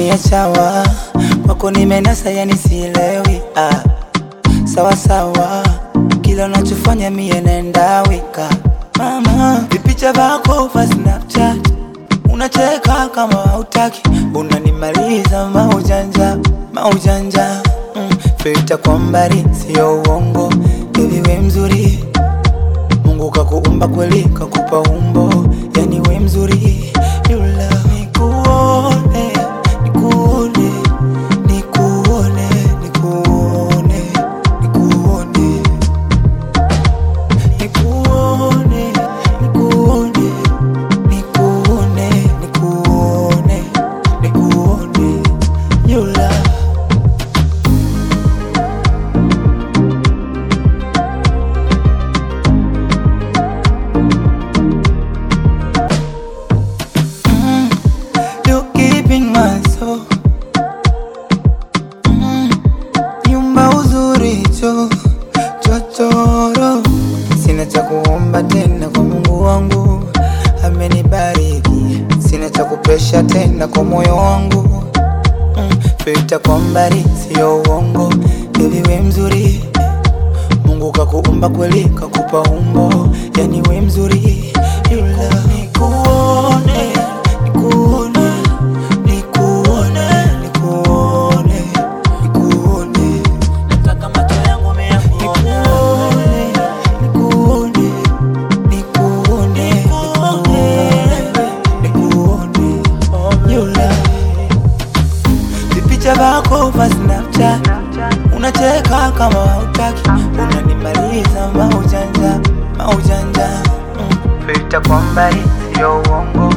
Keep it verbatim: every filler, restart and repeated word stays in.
dunia chawa, kwako nimenasa yani sielewi. ah. Sawa sawa, kila unachofanya mie naenda wika. Mama, vipicha vako va Snapchat, unacheka kama hautaki, unanimaliza maujanja, maujanja. mm. Filter kwa mbali, sio uongo, baby we mzuri. Mungu kakuumba kweli, kakupa umbo, yani we mzuri. You love me, nikuone, nikuone, nikuone, nikuone, nikuone, nikuone, nikuone, nikuone, nikuone, nikuone. You love my soul. mm. Nyumba uzuri cho chochoro, sina cha kuomba tena kwa Mungu wangu, amenibariki. Sina cha kupesha tena kwa moyo wangu. mm. Filter kwa mbali, sio uongo, baby we mzuri. Mungu kakuumba kweli, kakupa umbo, yani we mzuri. You love me, kuone, nikuone, vako va Snapchat, unacheka kama hautaki, unanimaliza maujanja, maujanja. mm. Filter kwa mbali, sio uongo.